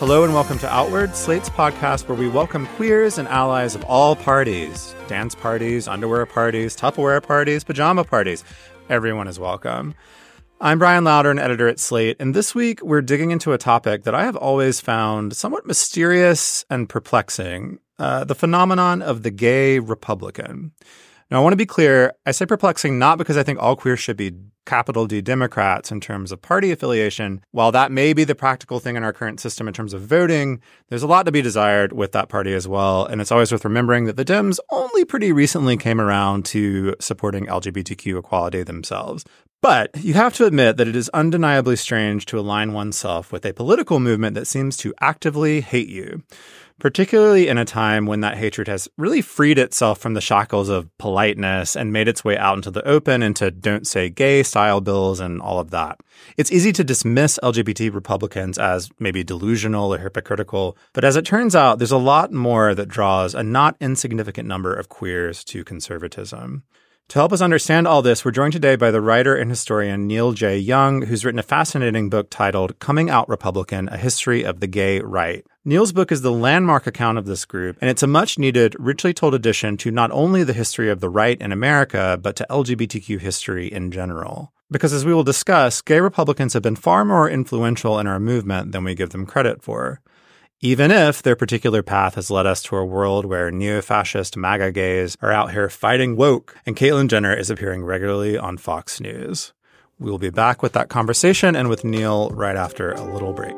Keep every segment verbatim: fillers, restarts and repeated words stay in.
Hello and welcome to Outward, Slate's podcast where we welcome queers and allies of all parties. Dance parties, underwear parties, Tupperware parties, pajama parties. Everyone is welcome. I'm Brian Loudern, editor at Slate, and this week we're digging into a topic that I have always found somewhat mysterious and perplexing, uh, the phenomenon of the gay Republican. Now, I want to be clear, I say perplexing not because I think all queers should be capital D Democrats in terms of party affiliation. While that may be the practical thing in our current system in terms of voting, there's a lot to be desired with that party as well. And it's always worth remembering that the Dems only pretty recently came around to supporting L G B T Q equality themselves. But you have to admit that it is undeniably strange to align oneself with a political movement that seems to actively hate you, particularly in a time when that hatred has really freed itself from the shackles of politeness and made its way out into the open into don't say gay style bills and all of that. It's easy to dismiss L G B T Republicans as maybe delusional or hypocritical, but as it turns out, there's a lot more that draws a not insignificant number of queers to conservatism. To help us understand all this, we're joined today by the writer and historian Neil J. Young, who's written a fascinating book titled Coming Out Republican, A History of the Gay Right. Neil's book is the landmark account of this group, and it's a much-needed, richly told addition to not only the history of the right in America, but to L G B T Q history in general. Because as we will discuss, gay Republicans have been far more influential in our movement than we give them credit for, even if their particular path has led us to a world where neo-fascist MAGA gays are out here fighting woke, and Caitlyn Jenner is appearing regularly on Fox News. We will be back with that conversation and with Neil right after a little break.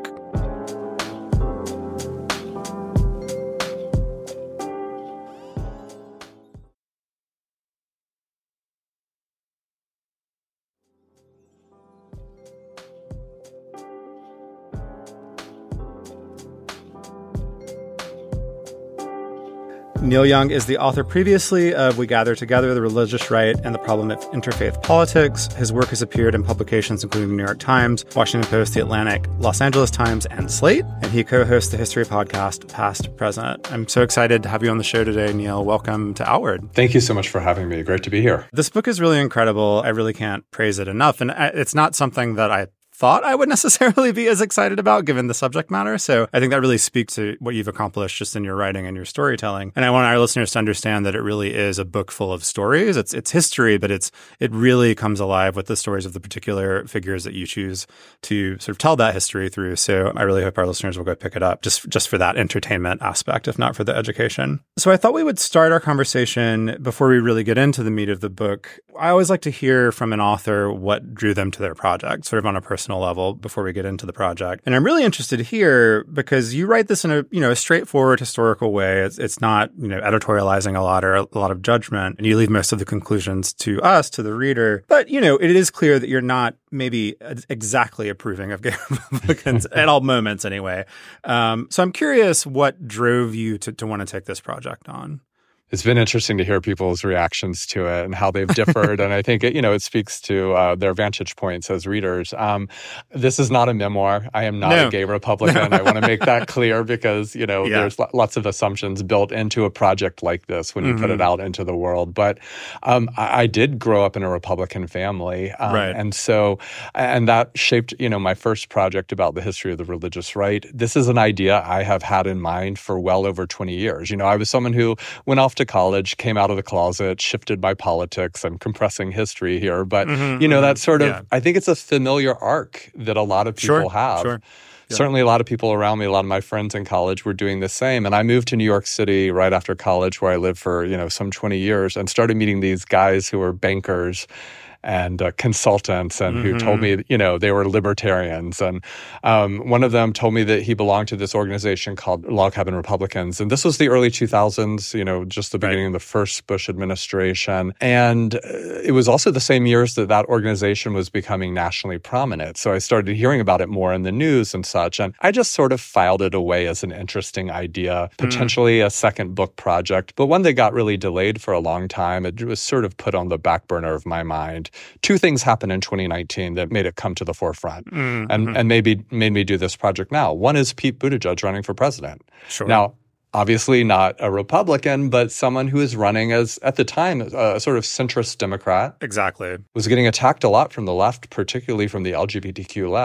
Neil Young is the author previously of We Gather Together, The Religious Right and the Problem of Interfaith Politics. His work has appeared in publications including the New York Times, Washington Post, The Atlantic, Los Angeles Times, and Slate. And he co-hosts the History podcast, Past Present. I'm so excited to have you on the show today, Neil. Welcome to Outward. Thank you so much for having me. Great to be here. This book is really incredible. I really can't praise it enough. And it's not something that I thought I would necessarily be as excited about given the subject matter. So I think that really speaks to what you've accomplished just in your writing and your storytelling. And I want our listeners to understand that it really is a book full of stories. It's it's history, but it's it really comes alive with the stories of the particular figures that you choose to sort of tell that history through. So I really hope our listeners will go pick it up just, just for that entertainment aspect, if not for the education. So I thought we would start our conversation before we really get into the meat of the book. I always like to hear from an author what drew them to their project, sort of on a personal level before we get into the project. And I'm really interested here because you write this in a, you know, a straightforward historical way. It's, it's not, you know, editorializing a lot or a lot of judgment, and you leave most of the conclusions to us, to the reader. But, you know, it is clear that you're not maybe exactly approving of gay Republicans at all moments anyway. Um, so I'm curious what drove you to, to want to take this project on. It's been interesting to hear people's reactions to it and how they've differed. And I think, it, you know, it speaks to uh, their vantage points as readers. Um, this is not a memoir. I am not no. a gay Republican. I want to make that clear because, you know, yeah. there's lo- lots of assumptions built into a project like this when you mm-hmm. put it out into the world. But um, I, I did grow up in a Republican family. Um, right. And so, and that shaped, you know, my first project about the history of the religious right. This is an idea I have had in mind for well over twenty years. You know, I was someone who went off to college, came out of the closet, shifted my politics. I'm compressing history here. But, mm-hmm, you know, that sort of, yeah. I think it's a familiar arc that a lot of people sure, have. Sure. Yeah. Certainly a lot of people around me, a lot of my friends in college were doing the same. And I moved to New York City right after college where I lived for, you know, some twenty years and started meeting these guys who were bankers and uh, consultants and mm-hmm. who told me, you know, they were libertarians. And um, one of them told me that he belonged to this organization called Log Cabin Republicans. And this was the early two thousands, you know, just the beginning right. of the first Bush administration. And uh, it was also the same years that that organization was becoming nationally prominent. So I started hearing about it more in the news and such. And I just sort of filed it away as an interesting idea, potentially mm. a second book project, but one that got really delayed for a long time. It was sort of put on the back burner of my mind. Two things happened in twenty nineteen that made it come to the forefront mm-hmm. and, and maybe made me do this project now. One is Pete Buttigieg running for president. Sure. Now, obviously not a Republican, but someone who is running as, at the time, a sort of centrist Democrat. Exactly. Was getting attacked a lot from the left, particularly from the L G B T Q left.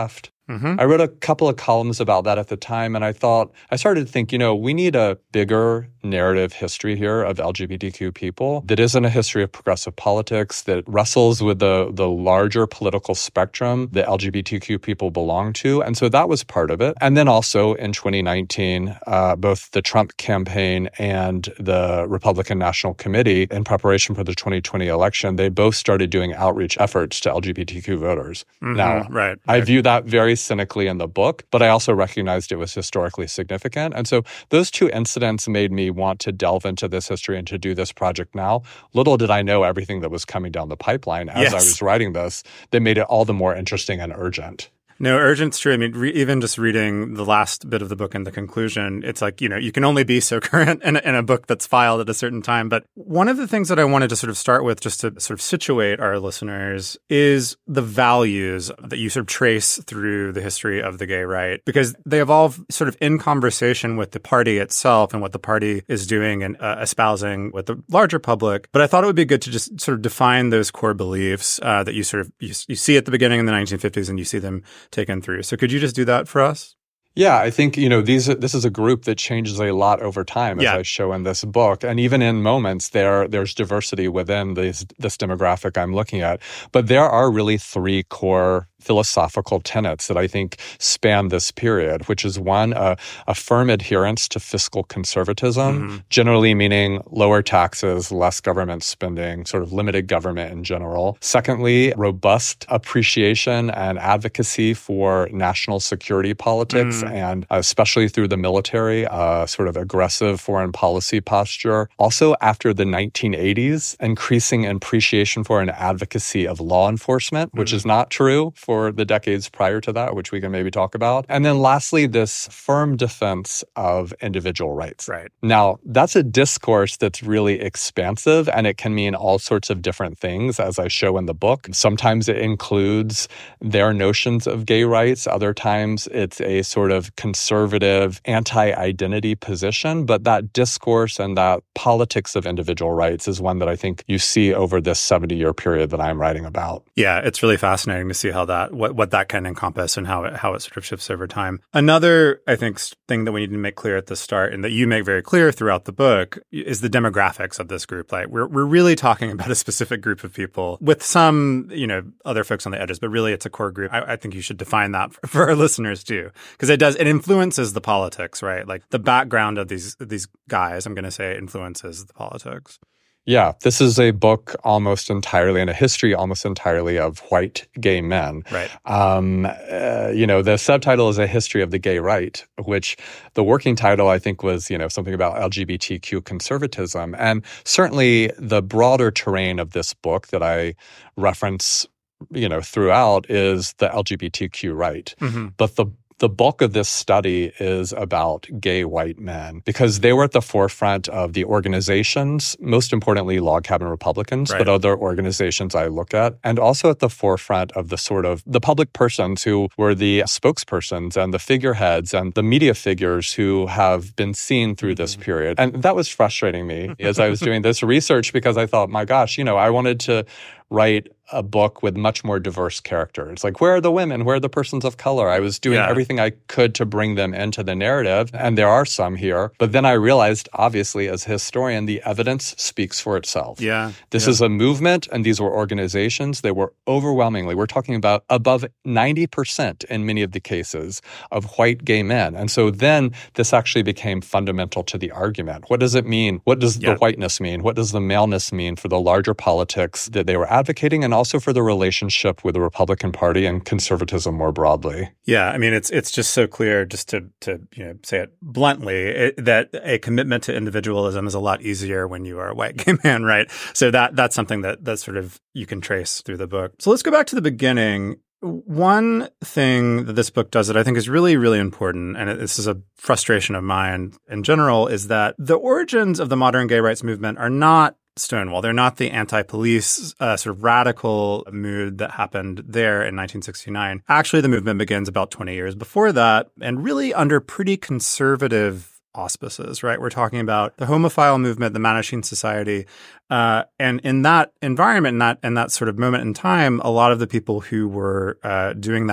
Mm-hmm. I wrote a couple of columns about that at the time, and I thought, I started to think, you know, we need a bigger narrative history here of L G B T Q people that isn't a history of progressive politics, that wrestles with the, the larger political spectrum that L G B T Q people belong to. And so that was part of it. And then also in twenty nineteen, uh, both the Trump campaign and the Republican National Committee, in preparation for the twenty twenty election, they both started doing outreach efforts to L G B T Q voters. Mm-hmm. Now, right, I right. view that very cynically in the book, but I also recognized it was historically significant. And so those two incidents made me want to delve into this history and to do this project now. Little did I know everything that was coming down the pipeline as Yes. I was writing this that made it all the more interesting and urgent. No, urgent's true. I mean, re- even just reading the last bit of the book and the conclusion, it's like, you know, you can only be so current in a, in a book that's filed at a certain time. But one of the things that I wanted to sort of start with, just to sort of situate our listeners, is the values that you sort of trace through the history of the gay right, because they evolve sort of in conversation with the party itself and what the party is doing and uh, espousing with the larger public. But I thought it would be good to just sort of define those core beliefs uh, that you sort of, you, you see at the beginning in the nineteen fifties and you see them taken through. So could you just do that for us? Yeah, I think, you know, these this is a group that changes a lot over time, as yeah. I show in this book. And even in moments, there there's diversity within this, this demographic I'm looking at. But there are really three core philosophical tenets that I think span this period, which is one, uh, a firm adherence to fiscal conservatism, mm-hmm. generally meaning lower taxes, less government spending, sort of limited government in general. Secondly, robust appreciation and advocacy for national security politics, mm. and especially through the military, uh, sort of aggressive foreign policy posture. Also, after the nineteen eighties, increasing appreciation for an advocacy of law enforcement, which mm. is not true for the decades prior to that, which we can maybe talk about. And then lastly, this firm defense of individual rights. Right. Now, that's a discourse that's really expansive, and it can mean all sorts of different things, as I show in the book. Sometimes it includes their notions of gay rights. Other times it's a sort of conservative, anti-identity position. But that discourse and that politics of individual rights is one that I think you see over this seventy-year period that I'm writing about. Yeah, it's really fascinating to see how that what, what that can encompass and how it, how it sort of shifts over time. Another, I think, thing that we need to make clear at the start, and that you make very clear throughout the book, is the demographics of this group. Like, we're we're really talking about a specific group of people with some, you know, other folks on the edges, but really it's a core group. I, I think you should define that for, for our listeners too, because it does, it influences the politics, right? Like the background of these these guys, I'm going to say, influences the politics. Yeah, this is a book almost entirely, and a history almost entirely of white gay men. Right. Um, uh, you know, the subtitle is A History of the Gay Right, which the working title, I think, was, you know, something about L G B T Q conservatism. And certainly the broader terrain of this book that I reference, you know, throughout is the L G B T Q right. Mm-hmm. But the The bulk of this study is about gay white men, because they were at the forefront of the organizations, most importantly Log Cabin Republicans, right. but other organizations I look at, and also at the forefront of the sort of the public persons who were the spokespersons and the figureheads and the media figures who have been seen through this mm-hmm. period. And that was frustrating me as I was doing this research, because I thought, my gosh, you know, I wanted to write a book with much more diverse characters. Like, where are the women? Where are the persons of color? I was doing yeah. everything I could to bring them into the narrative, and there are some here. But then I realized, obviously, as a historian, the evidence speaks for itself. Yeah, This yeah. is a movement, and these were organizations. They were overwhelmingly, we're talking about above ninety percent in many of the cases, of white gay men. And so then this actually became fundamental to the argument. What does it mean? What does yeah. the whiteness mean? What does the maleness mean for the larger politics that they were advocating, and also for the relationship with the Republican Party and conservatism more broadly? Yeah, I mean, it's it's just so clear, just to to you know say it bluntly, it, that a commitment to individualism is a lot easier when you are a white gay man, right? So that that's something that that sort of you can trace through the book. So let's go back to the beginning. One thing that this book does that I think is really, really important, and this is a frustration of mine in general, is that the origins of the modern gay rights movement are not Stonewall. They're not the anti-police uh, sort of radical mood that happened there in nineteen sixty-nine. Actually, the movement begins about twenty years before that, and really under pretty conservative auspices, right? We're talking about the homophile movement, the Mattachine Society. Uh, and in that environment, in that, in that sort of moment in time, a lot of the people who were uh, doing that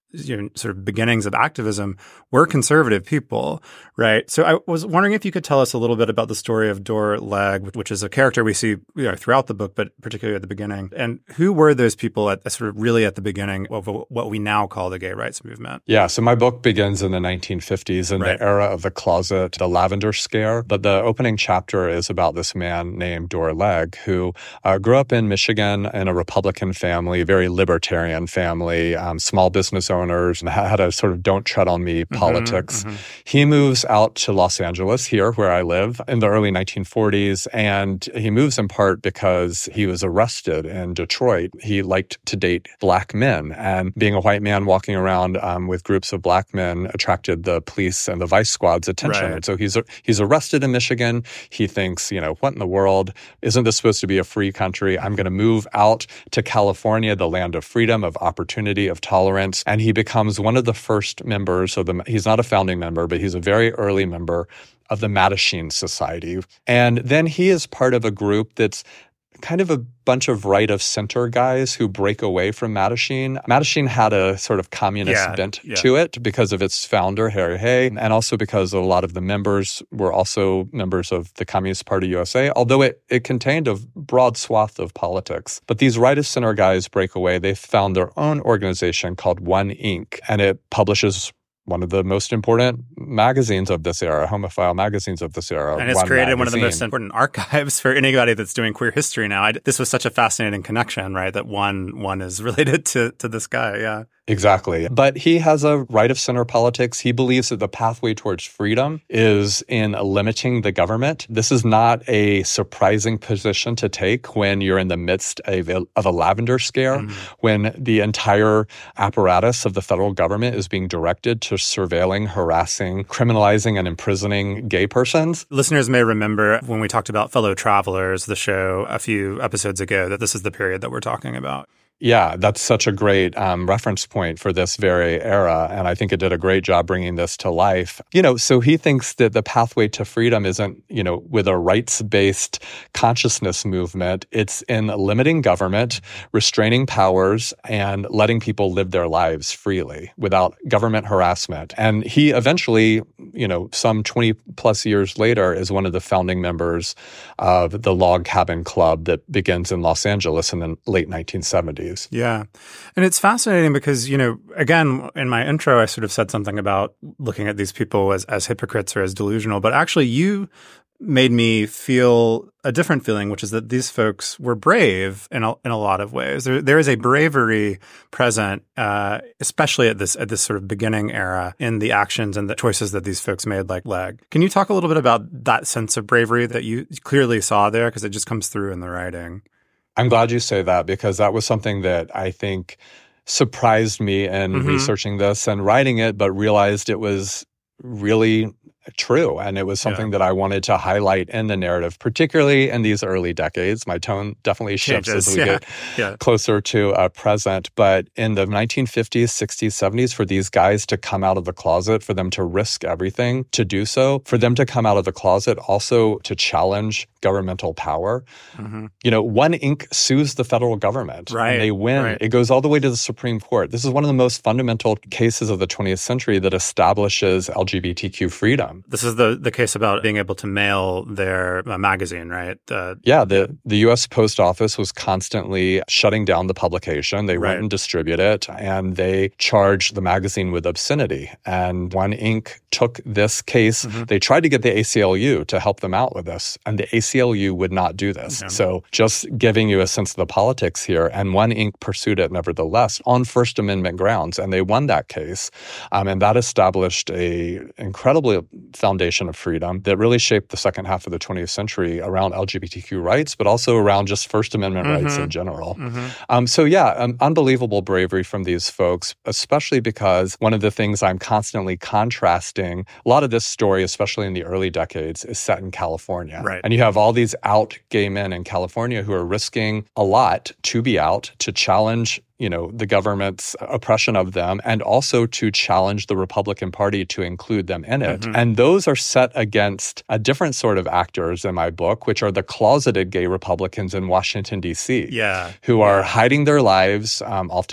you know, sort of beginnings of activism were conservative people, right? So I was wondering if you could tell us a little bit about the story of Dor Legge, which is a character we see, you know, throughout the book, but particularly at the beginning. And who were those people at sort of really at the beginning of what we now call the gay rights movement? Yeah, so my book begins in the nineteen fifties in right. the era of the closet, the lavender scare. But the opening chapter is about this man named Dor Legge, who uh, grew up in Michigan in a Republican family, very libertarian family, um, small business owners, and had a sort of don't tread on me politics. Mm-hmm, mm-hmm. He moves out to Los Angeles, here where I live, in the early nineteen forties, and he moves in part because he was arrested in Detroit. He liked to date black men, and being a white man walking around um, with groups of black men attracted the police and the vice squad's attention. Right. And so he's he's arrested in Michigan. He thinks, you know, what in the world? Isn't this supposed to be a free country? I'm going to move out to California, the land of freedom, of opportunity, of tolerance. And he becomes one of the first members of the, he's not a founding member, but he's a very early member of the Mattachine Society. And then he is part of a group that's kind of a bunch of right-of-center guys who break away from Mattachine. Mattachine had a sort of communist yeah, bent yeah. to it because of its founder, Harry Hay, and also because a lot of the members were also members of the Communist Party U S A, although it, it contained a broad swath of politics. But these right-of-center guys break away. They found their own organization called One Incorporated, and it publishes one of the most important magazines of this era, homophile magazines of this era. And it's One created magazine. one of the most important archives for anybody that's doing queer history now. I, this was such a fascinating connection, right? That one one is related to to this guy, yeah. Exactly. But he has a right-of-center politics. He believes that the pathway towards freedom is in limiting the government. This is not a surprising position to take when you're in the midst of a, of a lavender scare, mm-hmm. when the entire apparatus of the federal government is being directed to surveilling, harassing, criminalizing, and imprisoning gay persons. Listeners may remember when we talked about Fellow Travelers, the show a few episodes ago, that this is the period that we're talking about. Yeah, that's such a great um, reference point for this very era, and I think it did a great job bringing this to life. You know, so he thinks that the pathway to freedom isn't, you know, with a rights-based consciousness movement. It's in limiting government, restraining powers, and letting people live their lives freely without government harassment. And he eventually, you know, some twenty plus years later, is one of the founding members of the Log Cabin Club that begins in Los Angeles in the late nineteen seventies. Yeah. And it's fascinating because, you know, again, in my intro, I sort of said something about looking at these people as, as hypocrites or as delusional. But actually, you made me feel a different feeling, which is that these folks were brave in a, in a lot of ways. There, there is a bravery present, uh, especially at this at this sort of beginning era, in the actions and the choices that these folks made, like Legge. Can you talk a little bit about that sense of bravery that you clearly saw there? Because it just comes through in the writing. I'm glad you say that, because that was something that I think surprised me in mm-hmm. researching this and writing it, but realized it was really true. And it was something yeah. that I wanted to highlight in the narrative, particularly in these early decades. My tone definitely shifts Changes. as we yeah. get yeah. closer to uh, present. But in the nineteen fifties, sixties, seventies, for these guys to come out of the closet, for them to risk everything to do so, for them to come out of the closet also to challenge governmental power. Mm-hmm. You know, One Incorporated sues the federal government. Right. And they win. Right. It goes all the way to the Supreme Court. This is one of the most fundamental cases of the twentieth century that establishes L G B T Q freedom. This is the, the case about being able to mail their uh, magazine, right? Uh, yeah, the, the U S Post Office was constantly shutting down the publication. They right. wouldn't distribute it, and they charged the magazine with obscenity. And One Incorporated took this case. Mm-hmm. They tried to get the A C L U to help them out with this, and the A C L U would not do this. Yeah. So just giving you a sense of the politics here, and One Incorporated pursued it nevertheless on First Amendment grounds, and they won that case. Um, and that established a incredibly foundation of freedom that really shaped the second half of the twentieth century around L G B T Q rights, but also around just First Amendment mm-hmm. rights in general. Mm-hmm. Um, so yeah, um, unbelievable bravery from these folks, especially because one of the things I'm constantly contrasting, a lot of this story, especially in the early decades, is set in California. Right. And you have all these out gay men in California who are risking a lot to be out, to challenge you know, the government's oppression of them, and also to challenge the Republican Party to include them in it. Mm-hmm. And those are set against a different sort of actors in my book, which are the closeted gay Republicans in Washington, D C, yeah. who are hiding their lives, um, often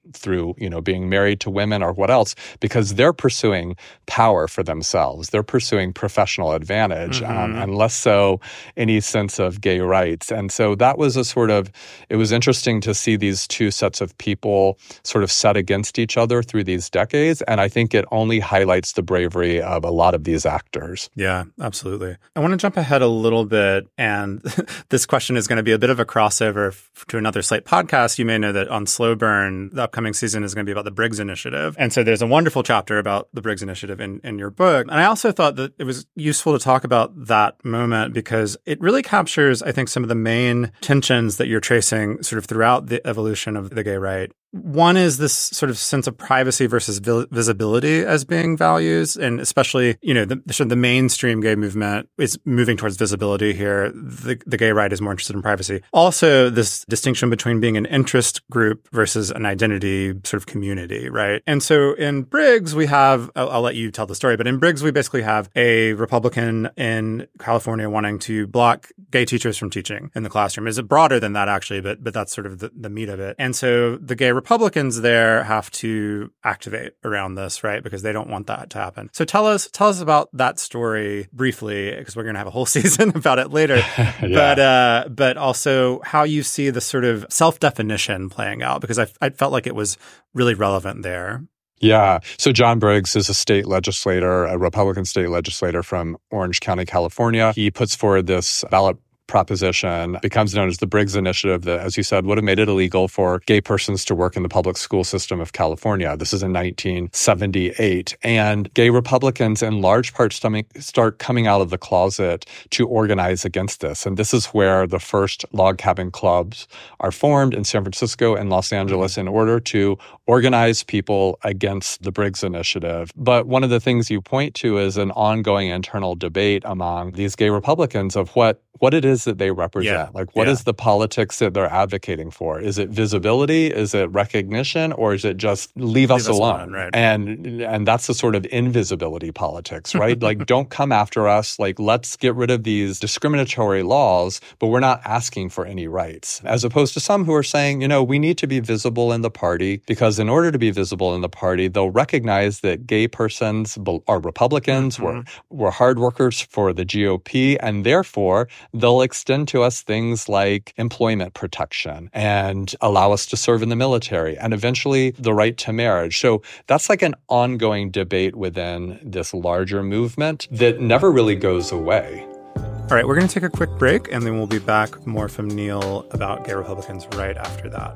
through, you know, being married to women or what else, because they're pursuing power for themselves. They're pursuing professional advantage, mm-hmm. um, and less so any sense of gay rights. And so that was a sort of, it was interesting to see these two sets of people sort of set against each other through these decades. And I think it only highlights the bravery of a lot of these actors. Yeah, absolutely. I want to jump ahead a little bit. And this question is going to be a bit of a crossover f- to another Slate podcast. You may know that on Slow Burn, the upcoming season is going to be about the Briggs Initiative. And so there's a wonderful chapter about the Briggs Initiative in, in your book. And I also thought that it was useful to talk about that moment because it really captures, I think, some of the main tensions that you're tracing sort of throughout the evolution of the gay right. One is this sort of sense of privacy versus visibility as being values. And especially, you know, the, sort of the mainstream gay movement is moving towards visibility here. The, the gay right is more interested in privacy. Also, this distinction between being an interest group versus an identity sort of community, right? And so in Briggs, we have, I'll, I'll let you tell the story, but in Briggs, we basically have a Republican in California wanting to block gay teachers from teaching in the classroom. Is it broader than that, actually, but but that's sort of the, the meat of it. And so the gay Republicans there have to activate around this, right? Because they don't want that to happen. So tell us, tell us about that story briefly, because we're going to have a whole season about it later. yeah. But uh, but also how you see the sort of self-definition playing out, because I, I felt like it was really relevant there. Yeah. So John Briggs is a state legislator, a Republican state legislator from Orange County, California. He puts forward this ballot proposition, becomes known as the Briggs Initiative, that, as you said, would have made it illegal for gay persons to work in the public school system of California. This is in nineteen seventy-eight. And gay Republicans, in large part, start coming out of the closet to organize against this. And this is where the first log cabin clubs are formed in San Francisco and Los Angeles in order to organize people against the Briggs Initiative. But one of the things you point to is an ongoing internal debate among these gay Republicans of what what it is that they represent. Yeah. Like, what yeah. is the politics that they're advocating for? Is it visibility? Is it recognition? Or is it just leave, leave us, us alone? alone right. And and that's the sort of invisibility politics, right? Like, don't come after us. Like, let's get rid of these discriminatory laws, but we're not asking for any rights. As opposed to some who are saying, you know, we need to be visible in the party, because in order to be visible in the party, they'll recognize that gay persons are Republicans, mm-hmm. we're, we're hard workers for the G O P, and therefore they'll extend to us things like employment protection and allow us to serve in the military and eventually the right to marriage. So that's like an ongoing debate within this larger movement that never really goes away. All right, we're going to take a quick break, and then we'll be back more from Neil about gay Republicans right after that.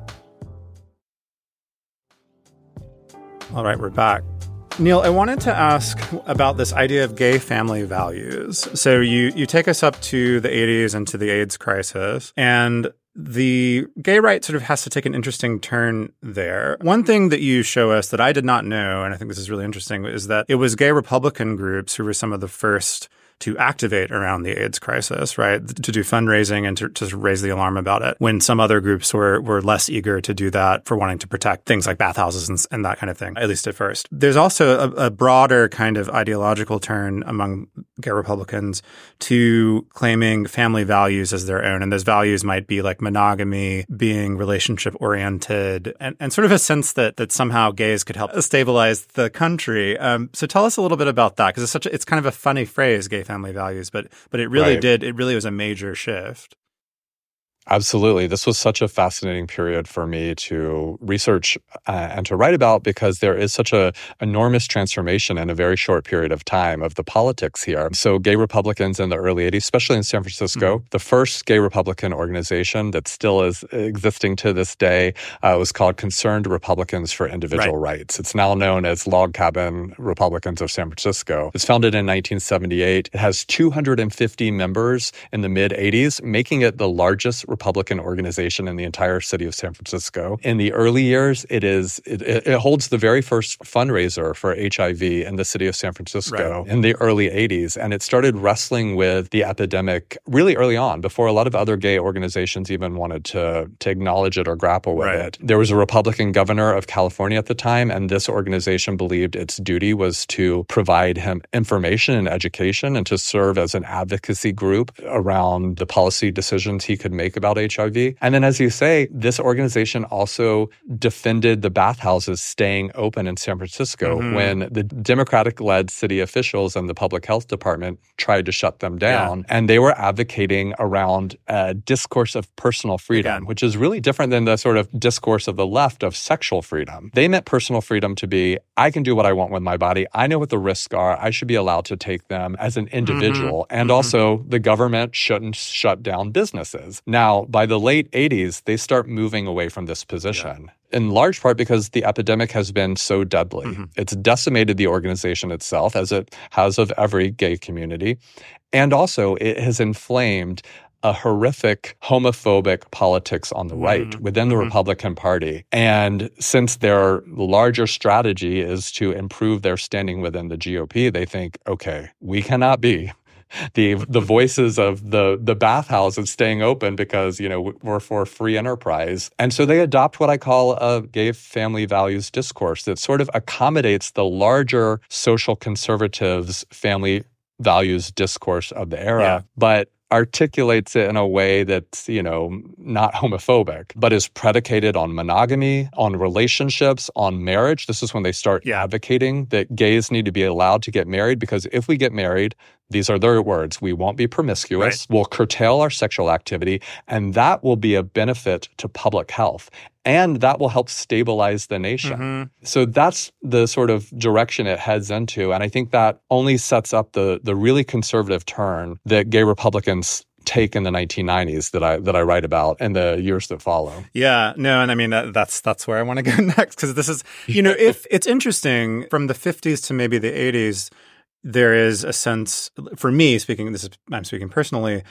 All right, we're back. Neil, I wanted to ask about this idea of gay family values. So you you take us up to the eighties and to the AIDS crisis, and the gay right sort of has to take an interesting turn there. One thing that you show us that I did not know, and I think this is really interesting, is that it was gay Republican groups who were some of the first to activate around the AIDS crisis, right? To do fundraising and to, to raise the alarm about it, when some other groups were were less eager to do that for wanting to protect things like bathhouses and, and that kind of thing, at least at first. There's also a, a broader kind of ideological turn among gay Republicans to claiming family values as their own. And those values might be like monogamy, being relationship-oriented, and, and sort of a sense that that somehow gays could help stabilize the country. Um, so tell us a little bit about that, because it's such a, it's kind of a funny phrase, gay family values, but but it really right. did, it really was a major shift. Absolutely. This was such a fascinating period for me to research uh, and to write about, because there is such a enormous transformation in a very short period of time of the politics here. So gay Republicans in the early eighties, especially in San Francisco, mm-hmm. the first gay Republican organization that still is existing to this day uh, was called Concerned Republicans for Individual right. Rights. It's now known as Log Cabin Republicans of San Francisco. It's founded in nineteen seventy-eight. It has two hundred fifty members in the mid-eighties, making it the largest Republican organization in the entire city of San Francisco. In the early years, it is it, it holds the very first fundraiser for H I V in the city of San Francisco right. in the early eighties. And it started wrestling with the epidemic really early on, before a lot of other gay organizations even wanted to, to acknowledge it or grapple with right. it. There was a Republican governor of California at the time, and this organization believed its duty was to provide him information and education and to serve as an advocacy group around the policy decisions he could make about H I V. And then, as you say, this organization also defended the bathhouses staying open in San Francisco mm-hmm. when the Democratic-led city officials and the public health department tried to shut them down. Yeah. And they were advocating around a discourse of personal freedom, Again. which is really different than the sort of discourse of the left of sexual freedom. They meant personal freedom to be, I can do what I want with my body. I know what the risks are. I should be allowed to take them as an individual. Mm-hmm. And mm-hmm. also, the government shouldn't shut down businesses. Now, by the late eighties, they start moving away from this position. Yeah. In large part because the epidemic has been so deadly. Mm-hmm. It's decimated the organization itself, as it has of every gay community. And also, it has inflamed a horrific homophobic politics on the right mm-hmm. within the mm-hmm. Republican Party. And since their larger strategy is to improve their standing within the G O P, they think, okay, we cannot be the the voices of the the bathhouses staying open because, you know, we're for free enterprise. And so they adopt what I call a gay family values discourse that sort of accommodates the larger social conservatives family values discourse of the era, yeah. but articulates it in a way that's, you know, not homophobic, but is predicated on monogamy, on relationships, on marriage. This is when they start yeah. advocating that gays need to be allowed to get married, because if we get married, these are their words, we won't be promiscuous, right. we'll curtail our sexual activity, and that will be a benefit to public health. And that will help stabilize the nation. Mm-hmm. So that's the sort of direction it heads into. And I think that only sets up the the really conservative turn that gay Republicans take in the nineteen nineties that I that I write about in the years that follow. Yeah, no, and I mean, that, that's that's where I want to go next, because this is, you know, if it's interesting, from the fifties to maybe the eighties, there is a sense, for me speaking, this is, I'm speaking personally,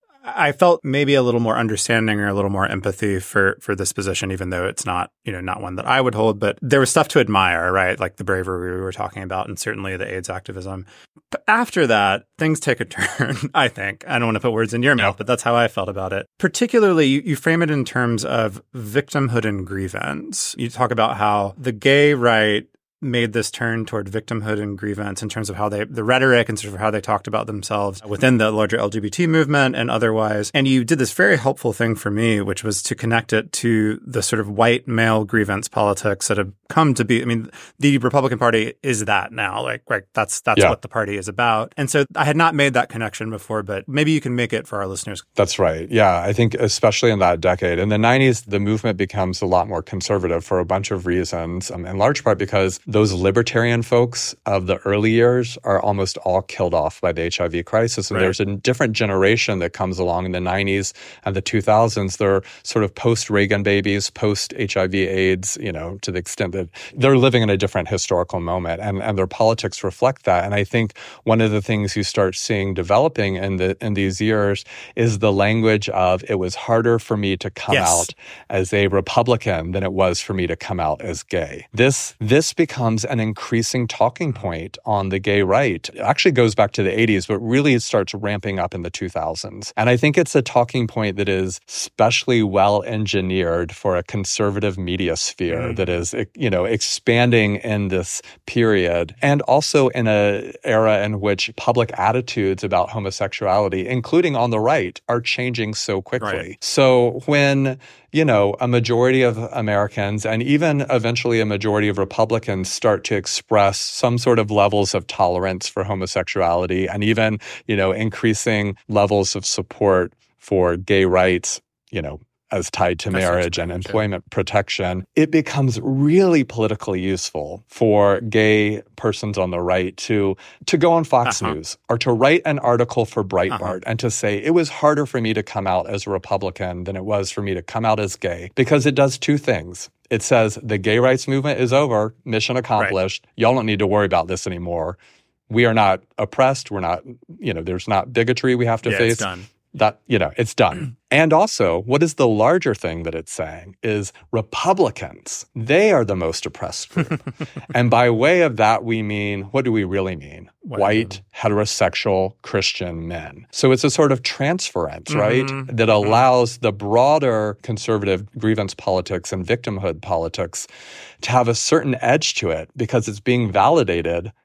I felt maybe a little more understanding or a little more empathy for for this position, even though it's not, you know, not one that I would hold. But there was stuff to admire, right? Like the bravery we were talking about, and certainly the AIDS activism. But after that, things take a turn, I think. I don't want to put words in your mouth, but that's how I felt about it. Particularly, you, you frame it in terms of victimhood and grievance. You talk about how the gay right made this turn toward victimhood and grievance in terms of how they, the rhetoric and sort of how they talked about themselves within the larger L G B T movement and otherwise. And you did this very helpful thing for me, which was to connect it to the sort of white male grievance politics that have come to be. I mean, the Republican Party is that now. Like, like that's that's yeah. what the party is about. And so I had not made that connection before, but maybe you can make it for our listeners. That's right. Yeah, I think especially in that decade. In the nineties, the movement becomes a lot more conservative for a bunch of reasons, um, in large part because those libertarian folks of the early years are almost all killed off by the H I V crisis. And right. there's a different generation that comes along in the nineties and the two thousands. They're sort of post-Reagan babies, post-H I V AIDS, you know, to the extent that they're living in a different historical moment. And, and their politics reflect that. And I think one of the things you start seeing developing in the in these years is the language of, it was harder for me to come yes. out as a Republican than it was for me to come out as gay. This, this becomes an increasing talking point on the gay right. It actually goes back to the eighties, but really it starts ramping up in the two thousands. And I think it's a talking point that is especially well engineered for a conservative media sphere mm. that is, you know, expanding in this period, and also in an era in which public attitudes about homosexuality, including on the right, are changing so quickly. Right. So when, you know, a majority of Americans and even eventually a majority of Republicans start to express some sort of levels of tolerance for homosexuality and even, you know, increasing levels of support for gay rights, you know, as tied to marriage and employment protection, it becomes really politically useful for gay persons on the right to to go on Fox uh-huh. News or to write an article for Breitbart uh-huh. and to say, it was harder for me to come out as a Republican than it was for me to come out as gay, because it does two things. It says the gay rights movement is over, mission accomplished. Right. Y'all don't need to worry about this anymore. We are not oppressed. We're not, you know, there's not bigotry we have to yeah, face. It's done. That, you know, it's done. And also, what is the larger thing that it's saying is Republicans, they are the most oppressed group. And by way of that, we mean, what do we really mean? White, White heterosexual Christian men. So it's a sort of transference, mm-hmm. right, that allows the broader conservative grievance politics and victimhood politics to have a certain edge to it because it's being validated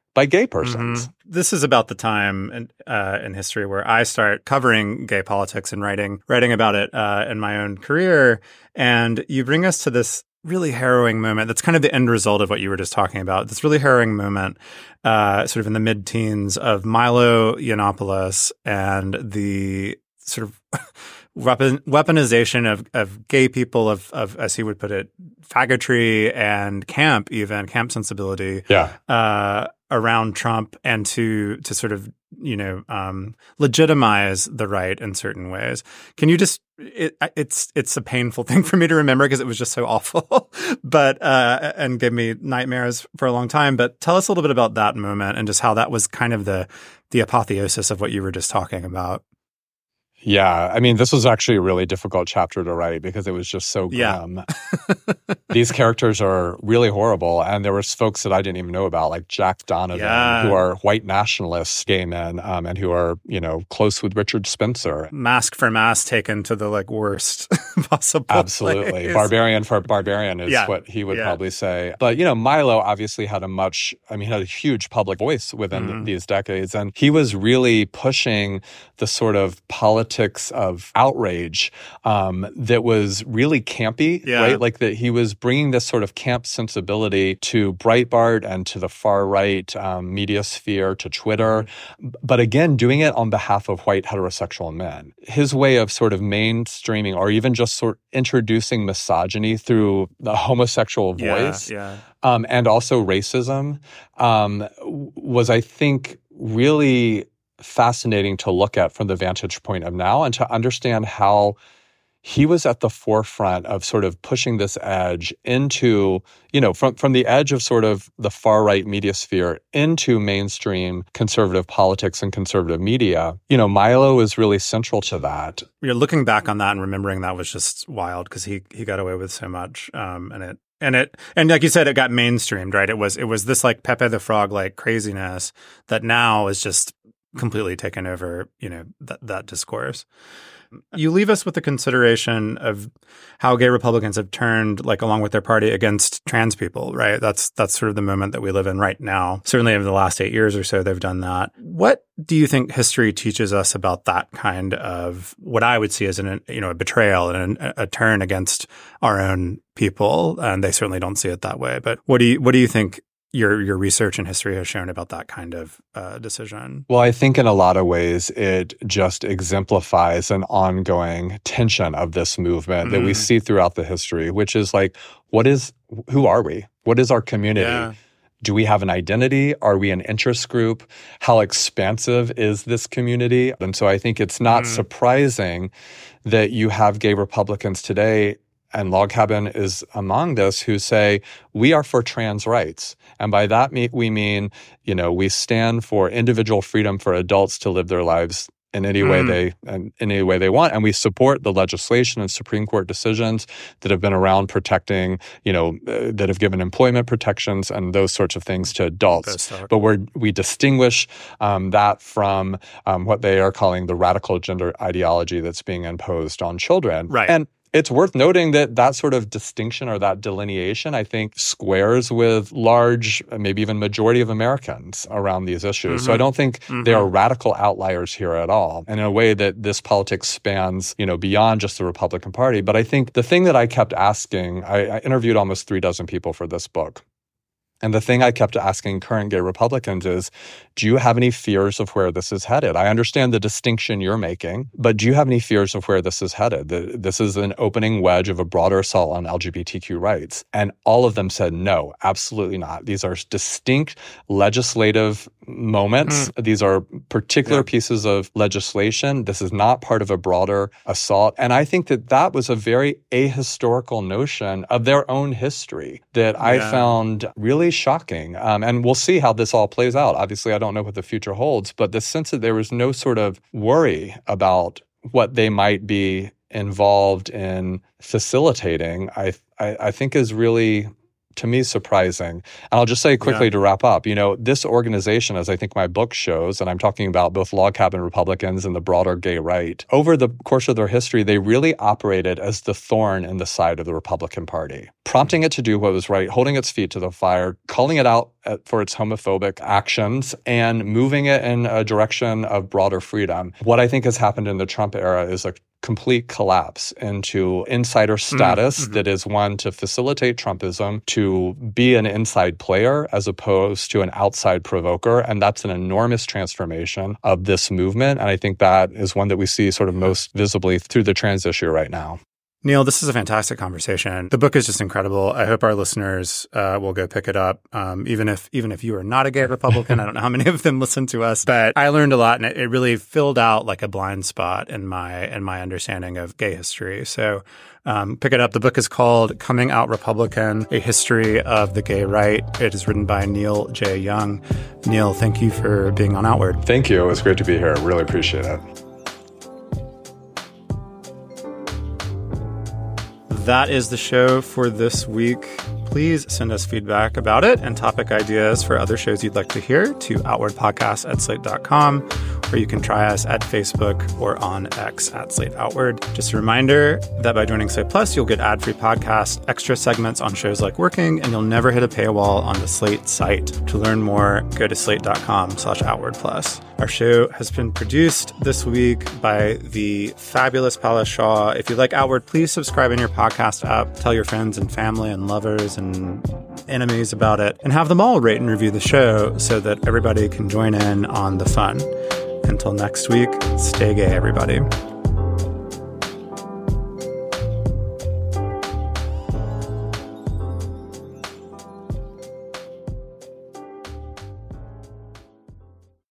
by gay persons. Mm-hmm. This is about the time in, uh, in history where I start covering gay politics and writing writing about it uh, in my own career. And you bring us to this really harrowing moment that's kind of the end result of what you were just talking about. This really harrowing moment, uh, sort of in the mid-teens, of Milo Yiannopoulos and the sort of weapon, weaponization of, of gay people, of, of, as he would put it, faggotry and camp, even camp sensibility, yeah, uh, around Trump, and to to sort of, you know, um, legitimize the right in certain ways. Can you just? It, it's it's a painful thing for me to remember because it was just so awful, but uh, and gave me nightmares for a long time. But tell us a little bit about that moment and just how that was kind of the the apotheosis of what you were just talking about. Yeah, I mean, this was actually a really difficult chapter to write because it was just so grim. Yeah. These characters are really horrible, and there was folks that I didn't even know about, like Jack Donovan, yeah. who are white nationalists, gay men, um, and who are, you know, close with Richard Spencer. Mask for mask taken to the like worst possible Absolutely. place. Barbarian for barbarian is yeah. what he would yeah. probably say. But, you know, Milo obviously had a much, I mean, had a huge public voice within mm-hmm. these decades, and he was really pushing the sort of politics of outrage um, that was really campy, yeah. right? Like that he was bringing this sort of camp sensibility to Breitbart and to the far right um, media sphere, to Twitter, but again, doing it on behalf of white heterosexual men. His way of sort of mainstreaming or even just sort of introducing misogyny through the homosexual voice yeah, yeah. Um, and also racism um, was, I think, really fascinating to look at from the vantage point of now, and to understand how he was at the forefront of sort of pushing this edge into, you know, from, from the edge of sort of the far-right media sphere into mainstream conservative politics and conservative media. You know, Milo is really central to that. You're looking back on that and remembering that was just wild because he he got away with so much, um, and it And it, and like you said, it got mainstreamed, right? It was, it was this like Pepe the Frog like craziness that now is just completely taken over, you know, that, that discourse. You leave us with the consideration of how gay Republicans have turned, like along with their party, against trans people, right? That's that's sort of the moment that we live in right now. Certainly over the last eight years or so, they've done that. What do you think history teaches us about that kind of what I would see as an, you know, a betrayal and a, a turn against our own people? And they certainly don't see it that way. But what do you what do you think your your research and history has shown about that kind of uh, decision? Well, I think in a lot of ways it just exemplifies an ongoing tension of this movement mm-hmm. that we see throughout the history, which is like, what is, who are we? What is our community? Yeah. Do we have an identity? Are we an interest group? How expansive is this community? And so I think it's not mm. surprising that you have gay Republicans today, and Log Cabin is among this, who say, we are for trans rights. And by that we mean, you know, we stand for individual freedom for adults to live their lives in any mm. way they in any way they want. And we support the legislation and Supreme Court decisions that have been around protecting, you know, uh, that have given employment protections and those sorts of things to adults. But we're, we distinguish um, that from um, what they are calling the radical gender ideology that's being imposed on children. Right. And it's worth noting that that sort of distinction or that delineation, I think, squares with large, maybe even majority of Americans around these issues. Mm-hmm. So I don't think mm-hmm. they are radical outliers here at all. And in a way that this politics spans, you know, beyond just the Republican Party. But I think the thing that I kept asking, I, I interviewed almost three dozen people for this book. And the thing I kept asking current gay Republicans is, do you have any fears of where this is headed? I understand the distinction you're making, but do you have any fears of where this is headed? The, this is an opening wedge of a broader assault on L G B T Q rights. And all of them said, no, absolutely not. These are distinct legislative moments. Mm. These are particular yeah. pieces of legislation. This is not part of a broader assault. And I think that that was a very ahistorical notion of their own history that yeah. I found really shocking. Um, and we'll see how this all plays out. Obviously, I don't know what the future holds, but the sense that there was no sort of worry about what they might be involved in facilitating, I I, I think is really, to me, surprising. And I'll just say quickly yeah. to wrap up, you know, this organization, as I think my book shows, and I'm talking about both Log Cabin Republicans and the broader gay right, over the course of their history, they really operated as the thorn in the side of the Republican Party. prompting it to do what was right, holding its feet to the fire, calling it out for its homophobic actions, and moving it in a direction of broader freedom. What I think has happened in the Trump era is a complete collapse into insider status mm-hmm. that is one to facilitate Trumpism, to be an inside player as opposed to an outside provoker. And that's an enormous transformation of this movement. And I think that is one that we see sort of most visibly through the trans issue right now. Neil, this is a fantastic conversation. The book is just incredible. I hope our listeners uh, will go pick it up. Um, even if even if you are not a gay Republican, I don't know how many of them listen to us, but I learned a lot, and it, it really filled out like a blind spot in my in my understanding of gay history. So um, pick it up. The book is called Coming Out Republican: A History of the Gay Right. It is written by Neil J. Young. Neil, thank you for being on Outward. Thank you. It was great to be here. Really appreciate it. That is the show for this week. Please send us feedback about it and topic ideas for other shows you'd like to hear to outward podcast at slate dot com, or you can try us at Facebook or on X at Slate Outward. Just a reminder that by joining Slate Plus, you'll get ad-free podcasts, extra segments on shows like Working, and you'll never hit a paywall on the Slate site. To learn more, go to slate dot com slash outward plus. Our show has been produced this week by the fabulous Paula Shaw. If you like Outward, please subscribe in your podcast app. Tell your friends and family and lovers and enemies about it, and have them all rate and review the show so that everybody can join in on the fun. Until next week, stay gay, everybody.